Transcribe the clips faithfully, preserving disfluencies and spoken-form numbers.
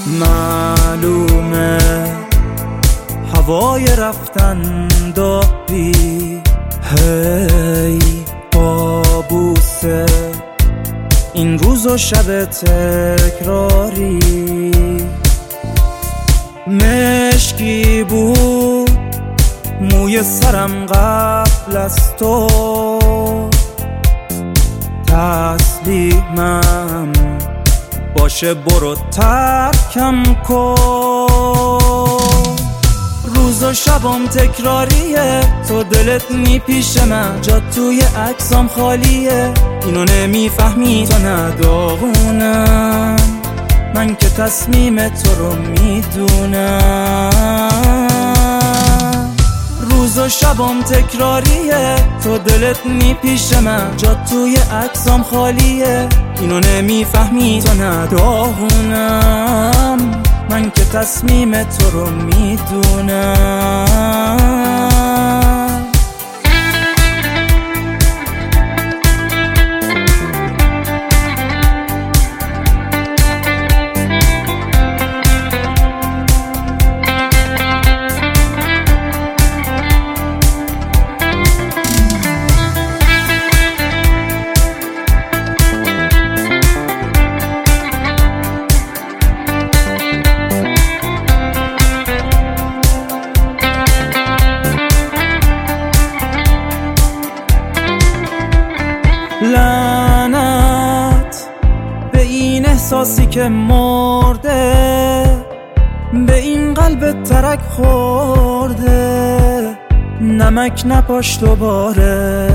معلومه هوای رفتن داری، هی بابوسه این روز و شب تکراری. مشکی بود موی سرم قبل از تو، تسلیمم باشه برو ترکم کن. روز و شبم تکراریه، تو دلت میپیش من، جا توی عکسام خالیه. اینو نمیفهمی تو نداغونم، من که تصمیم تو رو میدونم. روز و شبم تکراریه، تو دلت میپیش من، جا توی عکسام خالیه. اینو نمیفهمی تو نداغونم، من که تصمیم تو رو میدونم. لعنت به این احساسی که مرده، به این قلب ترک خورده، نمک نپاش دوباره.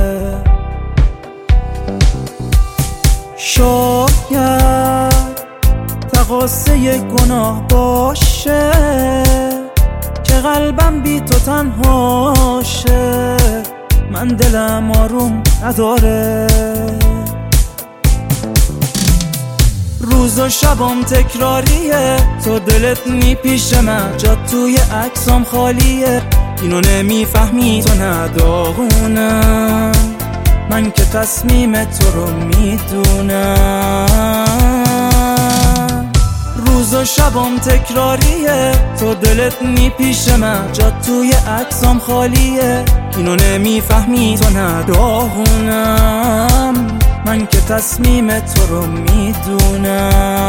شاید تقاصه گناه باشه که قلبم بی تو تنهاشه، من دلم آروم نداره. روز و شبم تکراریه، تو دلت میپیش من، جا توی عکسام خالیه. اینو نمیفهمی تو نداغونم، من که تصمیم تو رو میدونم. روز و شبم تکراریه، تو دلت میپیش من، جا توی عکسام خالیه. اینو نمیفهمی تو نداغونم، من که تصمیم تو رو میدونم.